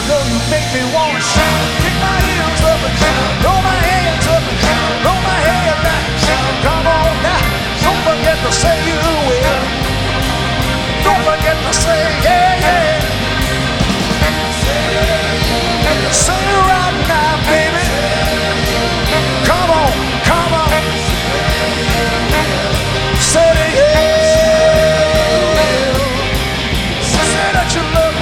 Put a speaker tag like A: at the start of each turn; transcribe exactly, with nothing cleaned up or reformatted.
A: Though you make me wanna shout, kick my heels up and down, throw my